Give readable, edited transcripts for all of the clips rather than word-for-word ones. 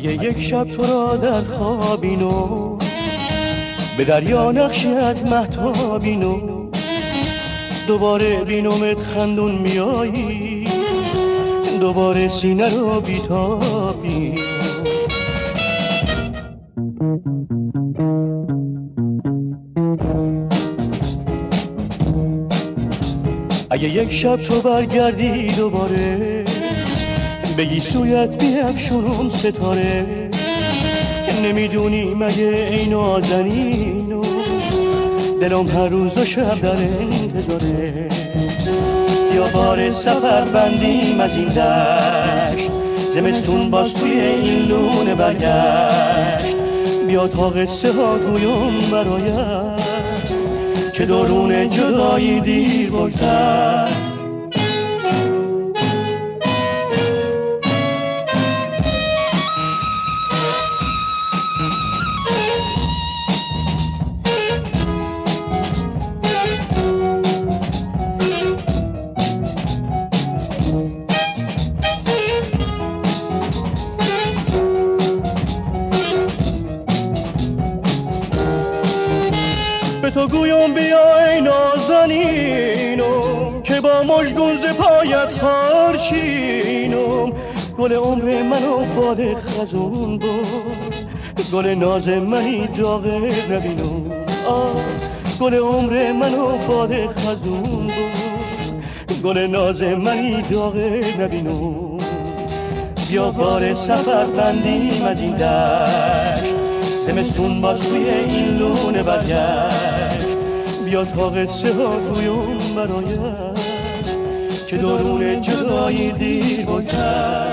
اگه یک شب تو را در خوابینو به دریا نقشی از مهتابینو دوباره بینومت خندون میایی دوباره سینه رو بیتابی اگه یک شب تو برگردی دوباره بگی سویت بیفشونم ستاره نمیدونی مگه این نازنینو دلم هر روز و شب در انتظاره یا بار سفر بندیم از این دشت زمستون باز توی این لونه برگشت بیا تا قصه ها گویم برایت که درون جدایی دیر بگذر به تو گویم بیای نازنینم که با مژگون ز پایت خارچینم گل عمر منو باد خزون بود گل ناز منی داغه نبینم گل عمر منو باد خزون بود گل ناز منی داغه نبینم بیا بار سفر بندیم از این دشت زمستون باز توی این لونه برگشت بیا تا قصه ها گویم برایت که درون جدایی دیر بگذر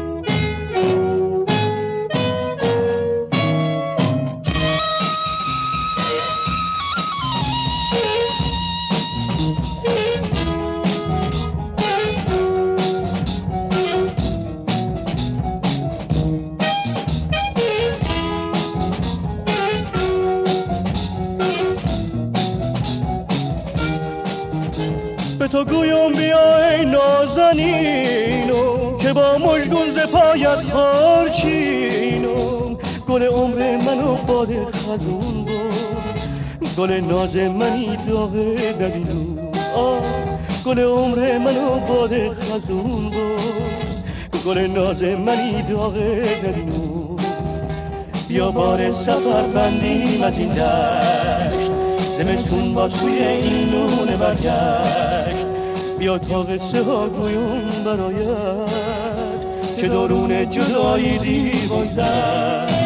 به تو گویم بیای نازنینم که با مژگون ز پایت خارچینم گل عمر منو باد خزون بود گل ناز منی داغه نبینم گل عمر منو باد خزون بود گل ناز منی داغه نبینم بیا بار سفر بندیم از این دشت زمستون با توی این لونه برگشت بیا تا قصه ها گویم برایت که درون جدایی دیر بگذر